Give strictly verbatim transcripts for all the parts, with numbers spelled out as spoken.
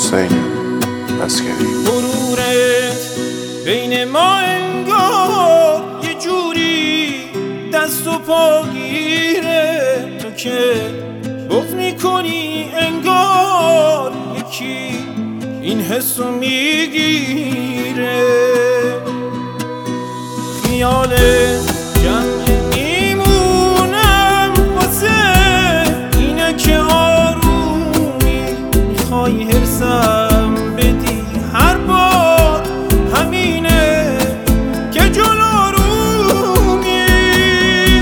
حسین عسکری. غرورت بین ما انگار یه جوری دست و پا گیره، تو که بغض میکنی انگار یکی این حسو میگیره. خیالت جمع میمونم واسه اینه که آرومی میخوای حرسم بدی هر بار، همینه که جلو رو میری.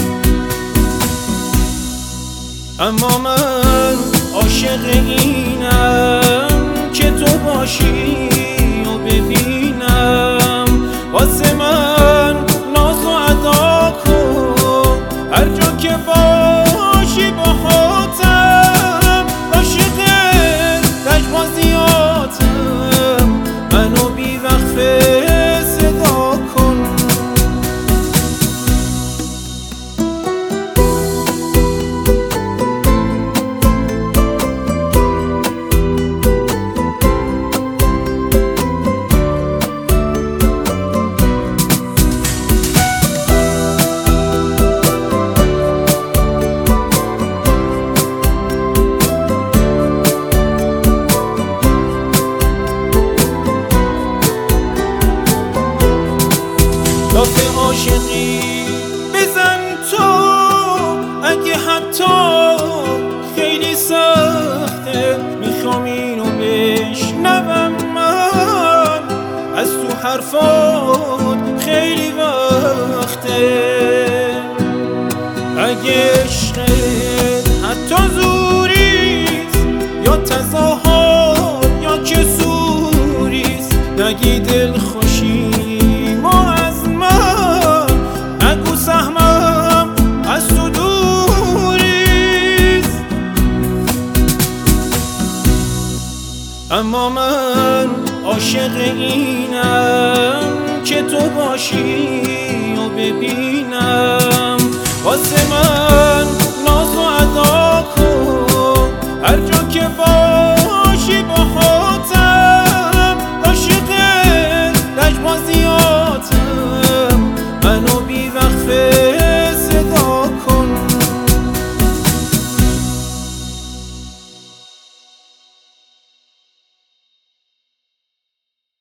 اما من عاشق اینم که تو باشی و ببینم، واسه من ناز و ادا کن هر جا که باشی با خودم. عاشق لجبازیاتم منو بی وقفه صدا کن. لاف عاشقی بزن تو اگه حتی خیلی سخته، میخوام اینو بشنوم من از تو حرفات خیلی وقته. اگه عشقت حتی زوریست یا تظاهر یا که سوریست، نگی دل خوشی ما از من، نگو سهمم از تو دوریست. اما من عاشق اینم که تو باشی و ببینم، واسه من ناز و ادا کن هر جا که